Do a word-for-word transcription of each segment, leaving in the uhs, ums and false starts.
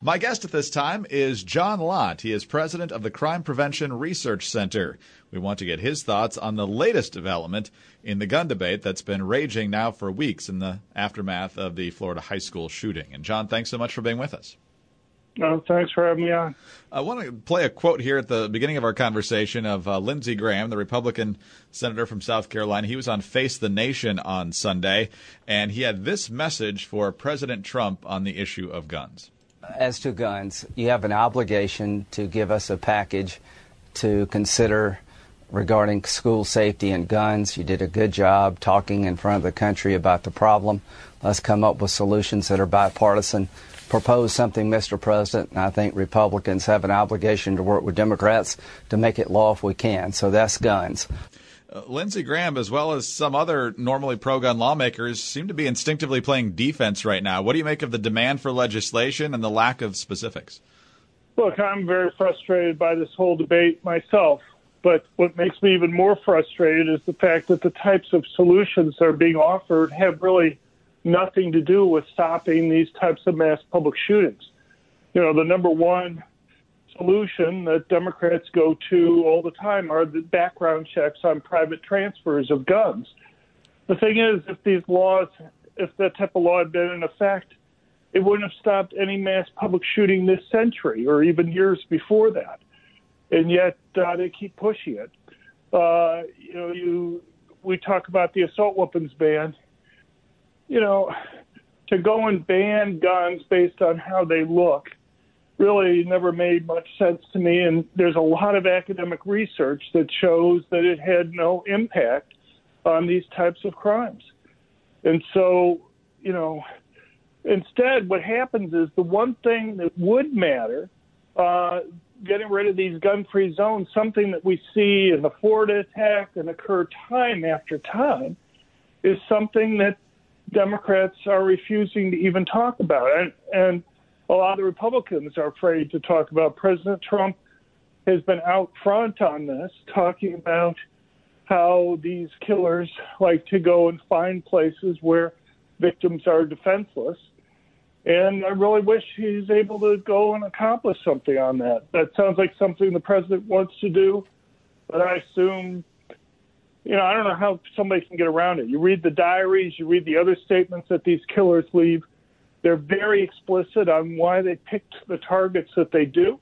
My guest at this time is John Lott. He is president of the Crime Prevention Research Center. We want to get his thoughts on the latest development in the gun debate that's been raging now for weeks in the aftermath of the Florida high school shooting. And John, thanks so much for being with us. No, thanks for having me on. I want to play a quote here at the beginning of our conversation of uh, Lindsey Graham, the Republican senator from South Carolina. He was on Face the Nation on Sunday, and he had this message for President Trump on the issue of guns. As to guns, you have an obligation to give us a package to consider regarding school safety and guns. You did a good job talking in front of the country about the problem. Let's come up with solutions that are bipartisan. Propose something, Mister President, and I think Republicans have an obligation to work with Democrats to make it law if we can. So that's guns. Uh, Lindsey Graham, as well as some other normally pro-gun lawmakers, seem to be instinctively playing defense right now. What do you make of the demand for legislation and the lack of specifics? Look, I'm very frustrated by this whole debate myself. But what makes me even more frustrated is the fact that the types of solutions that are being offered have really nothing to do with stopping these types of mass public shootings. You know, the number one solution that Democrats go to all the time are the background checks on private transfers of guns. The thing is, if these laws, if that type of law had been in effect, it wouldn't have stopped any mass public shooting this century or even years before that. And yet uh, they keep pushing it. Uh, you know, you we talk about the assault weapons ban. You know, to go and ban guns based on how they look really never made much sense to me. And there's a lot of academic research that shows that it had no impact on these types of crimes. And so, you know, instead what happens is the one thing that would matter, uh, getting rid of these gun-free zones, something that we see in the Florida attack and occur time after time, is something that Democrats are refusing to even talk about. And, and a lot of the Republicans are afraid to talk about. President Trump has been out front on this, talking about how these killers like to go and find places where victims are defenseless. And I really wish he's able to go and accomplish something on that. That sounds like something the president wants to do, but I assume, you know, I don't know how somebody can get around it. You read the diaries, you read the other statements that these killers leave. They're very explicit on why they picked the targets that they do.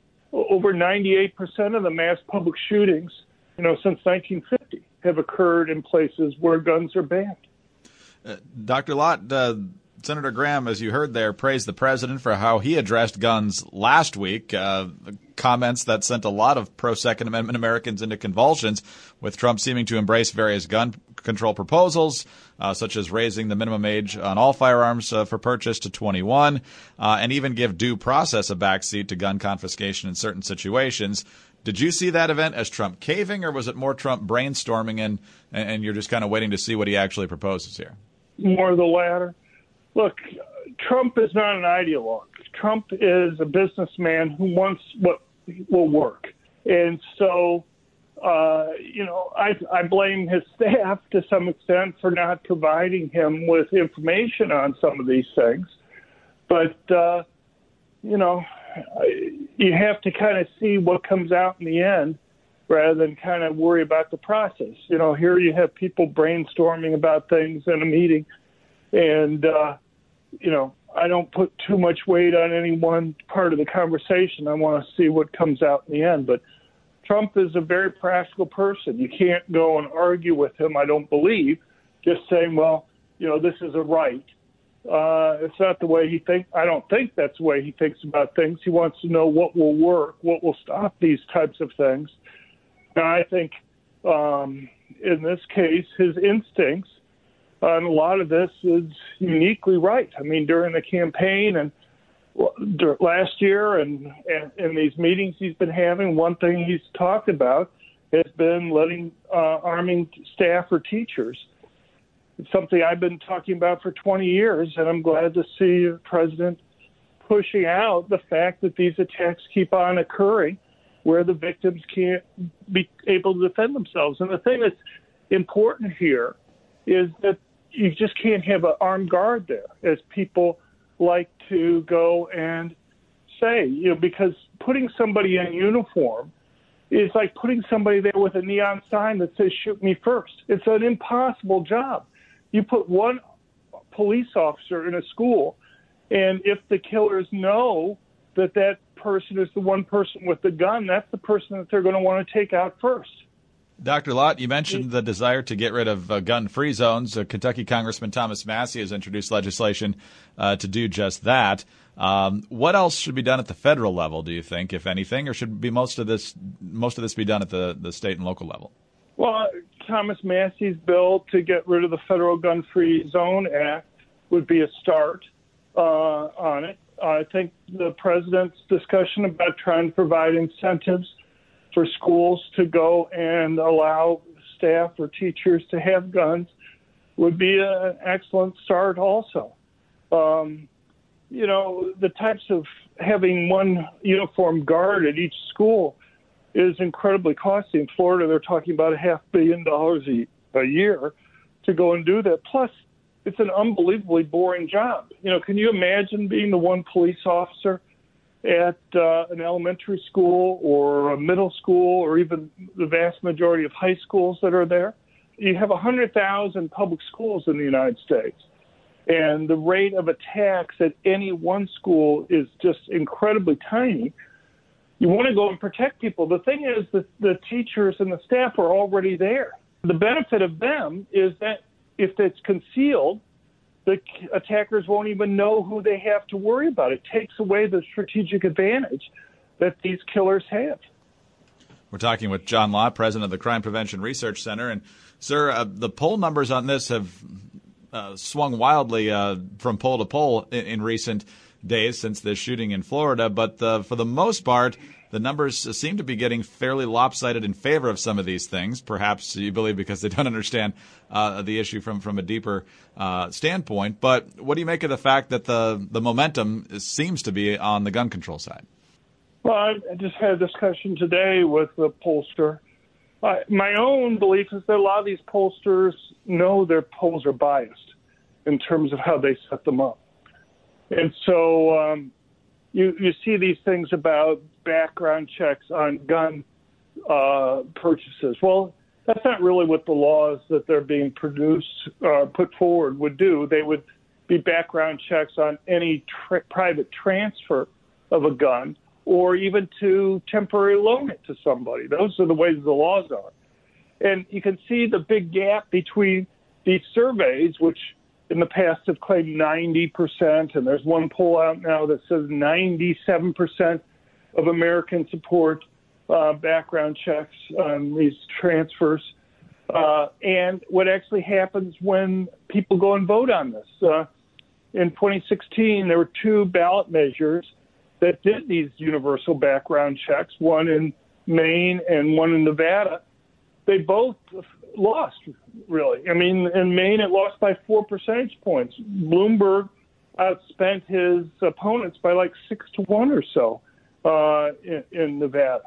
Over ninety-eight percent of the mass public shootings, you know, since nineteen fifty have occurred in places where guns are banned. Uh, Doctor Lott, uh, Senator Graham, as you heard there, praised the president for how he addressed guns last week, uh, comments that sent a lot of pro-Second Amendment Americans into convulsions, with Trump seeming to embrace various gun control proposals, uh, such as raising the minimum age on all firearms uh, for purchase to twenty-one, uh, and even give due process a backseat to gun confiscation in certain situations. Did you see that event as Trump caving, or was it more Trump brainstorming and, and you're just kind of waiting to see what he actually proposes here? More the latter. Look, Trump is not an ideologue. Trump is a businessman who wants what will work. And so, uh, you know, I, I blame his staff to some extent for not providing him with information on some of these things. But, uh, you know, you have to kind of see what comes out in the end rather than kind of worry about the process. You know, here you have people brainstorming about things in a meeting. And, uh, you know, I don't put too much weight on any one part of the conversation. I want to see what comes out in the end. But Trump is a very practical person. You can't go and argue with him, I don't believe, just saying, well, you know, this is a right. Uh, it's not the way he thinks. I don't think that's the way he thinks about things. He wants to know what will work, what will stop these types of things. And I think um, in this case, his instincts on a lot of this is uniquely right. I mean, during the campaign and last year and, and in these meetings he's been having, one thing he's talked about has been letting uh, arming staff or teachers. It's something I've been talking about for twenty years, and I'm glad to see the president pushing out the fact that these attacks keep on occurring where the victims can't be able to defend themselves. And the thing that's important here is that you just can't have an armed guard there, as people like to go and say, you know, because putting somebody in uniform is like putting somebody there with a neon sign that says, shoot me first. It's an impossible job. You put one police officer in a school, and if the killers know that that person is the one person with the gun, that's the person that they're going to want to take out first. Doctor Lott, you mentioned the desire to get rid of uh, gun-free zones. Uh, Kentucky Congressman Thomas Massie has introduced legislation uh, to do just that. Um, what else should be done at the federal level, do you think, if anything, or should be most of this most of this be done at the, the state and local level? Well, Thomas Massie's bill to get rid of the Federal Gun-Free Zone Act would be a start uh, on it. I think the president's discussion about trying to provide incentives for schools to go and allow staff or teachers to have guns would be a, an excellent start also. Um, you know, the types of having one uniformed guard at each school is incredibly costly. In Florida, they're talking about a half billion dollars a, a year to go and do that. Plus, it's an unbelievably boring job. You know, can you imagine being the one police officer at uh, an elementary school or a middle school or even the vast majority of high schools that are there? You have one hundred thousand public schools in the United States, and the rate of attacks at any one school is just incredibly tiny. You want to go and protect people. The thing is that the teachers and the staff are already there. The benefit of them is that if it's concealed, the attackers won't even know who they have to worry about. It takes away the strategic advantage that these killers have. We're talking with John Lott, president of the Crime Prevention Research Center. And, sir, uh, the poll numbers on this have uh, swung wildly uh, from poll to poll in, in recent days since the shooting in Florida. But uh, for the most part, the numbers seem to be getting fairly lopsided in favor of some of these things. Perhaps you believe because they don't understand uh, the issue from, from a deeper uh, standpoint. But what do you make of the fact that the, the momentum seems to be on the gun control side? Well, I just had a discussion today with a pollster. Uh, my own belief is that a lot of these pollsters know their polls are biased in terms of how they set them up. And so um, you, you see these things about background checks on gun uh, purchases. Well, that's not really what the laws that they're being produced, uh, put forward would do. They would be background checks on any tra- private transfer of a gun or even to temporarily loan it to somebody. Those are the ways the laws are. And you can see the big gap between these surveys, which in the past have claimed ninety percent, and there's one poll out now that says ninety-seven percent of Americans support uh, background checks on these transfers, uh, and what actually happens when people go and vote on this. Uh, in twenty sixteen, there were two ballot measures that did these universal background checks, one in Maine and one in Nevada. They both lost, really. I mean, in Maine, it lost by four percentage points. Bloomberg outspent his opponents by like six to one or so uh, in, in Nevada.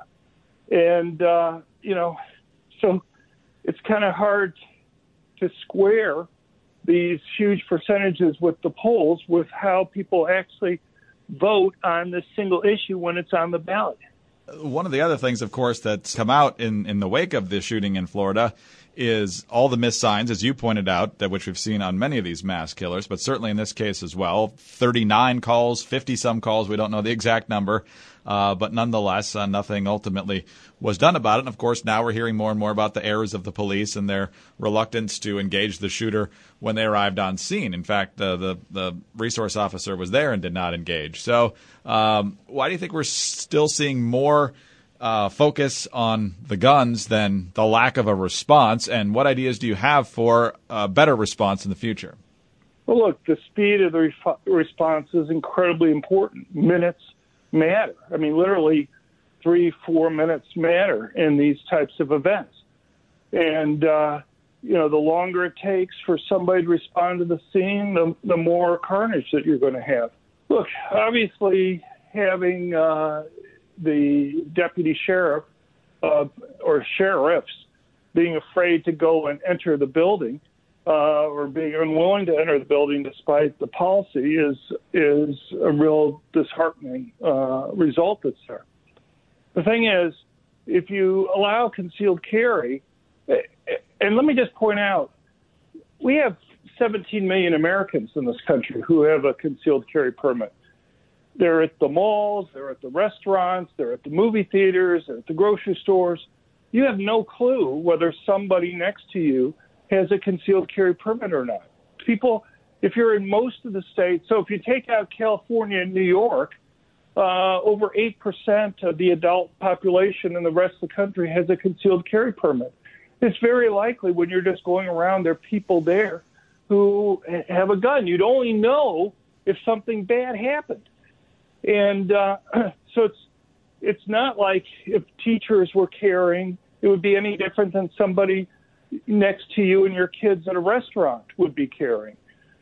And, uh, you know, so it's kind of hard to square these huge percentages with the polls with how people actually vote on this single issue when it's on the ballot. One of the other things, of course, that's come out in, in the wake of the shooting in Florida is all the missed signs, as you pointed out, that which we've seen on many of these mass killers, but certainly in this case as well. thirty-nine calls, fifty-some calls, we don't know the exact number, uh, but nonetheless, uh, nothing ultimately was done about it. And, of course, now we're hearing more and more about the errors of the police and their reluctance to engage the shooter when they arrived on scene. In fact, uh, the, the resource officer was there and did not engage. So um, why do you think we're still seeing more Uh, focus on the guns than the lack of a response, and what ideas do you have for a better response in the future? Well, look, the speed of the re- response is incredibly important. Minutes matter. I mean, literally three, four minutes matter in these types of events. And, uh, you know, the longer it takes for somebody to respond to the scene, the, the more carnage that you're going to have. Look, obviously having uh, the deputy sheriff uh, or sheriffs being afraid to go and enter the building uh, or being unwilling to enter the building despite the policy is is a real disheartening uh, result that's there. The thing is, if you allow concealed carry, and let me just point out, we have seventeen million Americans in this country who have a concealed carry permit. They're at the malls, they're at the restaurants, they're at the movie theaters, they're at the grocery stores. You have no clue whether somebody next to you has a concealed carry permit or not. People, if you're in most of the states, so if you take out California and New York, uh, over eight percent of the adult population in the rest of the country has a concealed carry permit. It's very likely when you're just going around, there are people there who have a gun. You'd only know if something bad happened. And uh, so it's it's not like if teachers were carrying, it would be any different than somebody next to you and your kids at a restaurant would be carrying.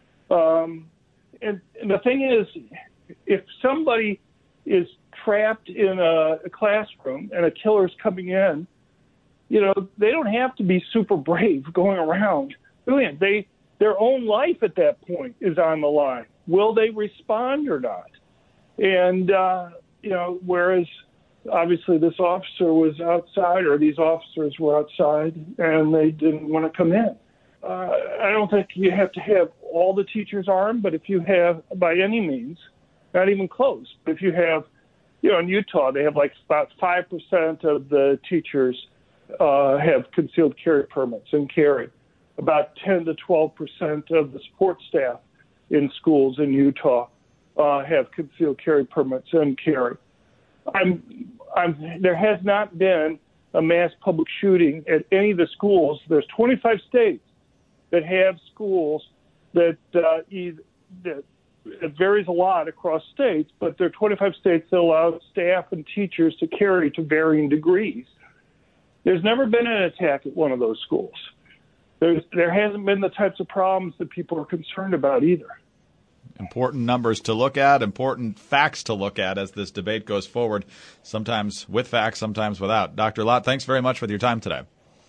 Um, and, and the thing is, if somebody is trapped in a, a classroom and a killer's coming in, you know, they don't have to be super brave going around doing it. They, their own life at that point is on the line. Will they respond or not? And, uh, you know, whereas obviously this officer was outside, or these officers were outside, and they didn't want to come in. Uh, I don't think you have to have all the teachers armed, but if you have, by any means, not even close, but if you have, you know, in Utah, they have like about five percent of the teachers uh, have concealed carry permits and carry. About ten to twelve percent of the support staff in schools in Utah uh, have concealed carry permits and carry. I'm, I'm, there has not been a mass public shooting at any of the schools. There's twenty-five states that have schools that, uh, either, that it varies a lot across states, but there are twenty-five states that allow staff and teachers to carry to varying degrees. There's never been an attack at one of those schools. There's, there hasn't been the types of problems that people are concerned about either. Important numbers to look at, important facts to look at as this debate goes forward, sometimes with facts, sometimes without. Doctor Lott, thanks very much for your time today.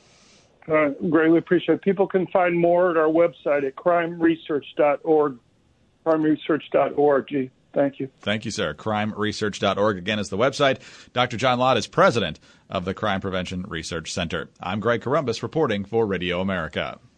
Uh, greatly appreciate it. People can find more at our website at crime research dot org, crime research dot org. Thank you. Thank you, sir. crime research dot org, again, is the website. Doctor John Lott is president of the Crime Prevention Research Center. I'm Greg Corombos reporting for Radio America.